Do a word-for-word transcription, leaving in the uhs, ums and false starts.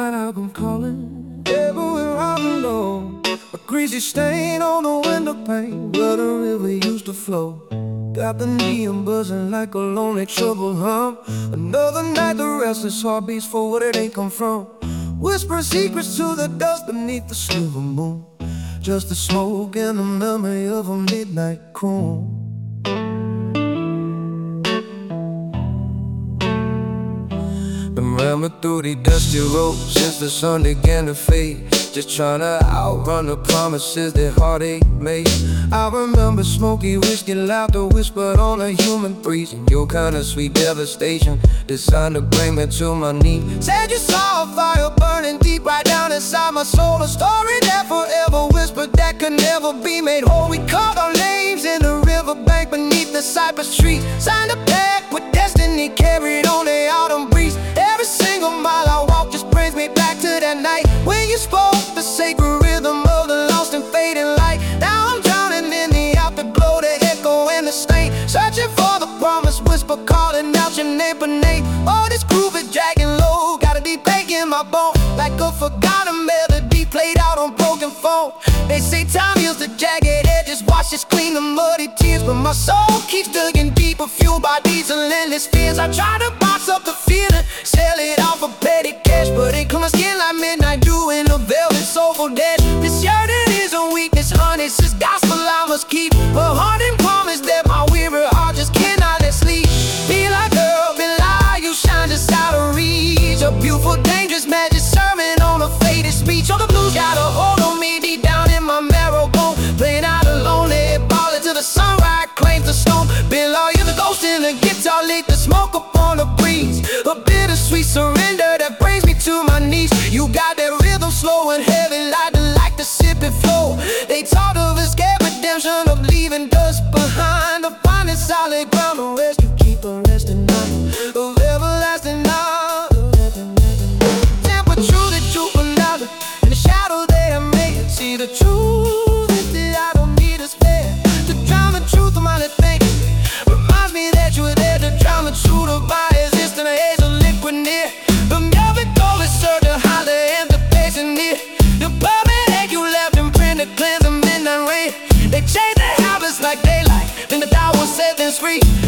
night album calling. Everywhere I go, a greasy stain on the window pane where the river used to flow. Got the neon buzzing like a lonely trouble hum. Another night the restless heart beats for what it ain't come from. Whispering secrets to the dust beneath the silver moon. Just the smoke and the memory of a midnight croon. Been rambling through the dusty roads since the sun began to fade. Just trying to outrun the promises that heartache made. I remember smoky whiskey, laughter whispered on a human breeze, and your kind of sweet devastation designed to bring me to my knees. Said you saw a fire burning deep right down inside my soul, a story that forever whispered that could never be made whole. We carved our names in the riverbank beneath the cypress tree, signed a pact with destiny, carried on the autumn breeze. Every single mile I walk just brings me back to that night when you spoke the sacred rhythm of the lost and fading light. Now I'm drowning in the afterglow, the echo and the stain, searching for the promised whisper, calling out your name per name. Oh, this groove is dragging low, got a deep ache in my bone, like a forgotten melody played out on broken phone. They say time heals the jagged edges, washes clean the muddy tears, but my soul keeps digging deeper, fueled by these relentless fears. I try to box up the feeling, sell it off for petty cash, but it comes skin like midnight dew in a velvet soulful dash. This yearning is a weakness, honey, it's this gospel I must keep. A haunting promise that my weary heart just cannot let sleep. Be like girl, be like you shine just out of reach. A beautiful, dangerous magic sermon on a faded speech. Oh, the blues got a hold on me deep down in my marrow bone, playing out a lonely ball until the sunrise claims the stone. Been loyal, the ghost in the guitar, lit the smoke upon the breeze. A bittersweet surrender that brings me to my knees. You got that rhythm slow and heavy, like the like the sip and flow. They taught of escape, redemption, of leaving dust behind, of finding solid ground on rest. You keep a resting night of everlasting night. Temper true that you another in the shadow that I made. See the truth is that I don't need a spare to drown the truth of my thinking. Reminds me that you were there to drown the truth of my existence. A haze of liquid near the velvet goal is served to holler and the patient near. The perfect egg you left in print to cleanse the midnight rain. They chase their habits like daylight, then the Tao was set them free.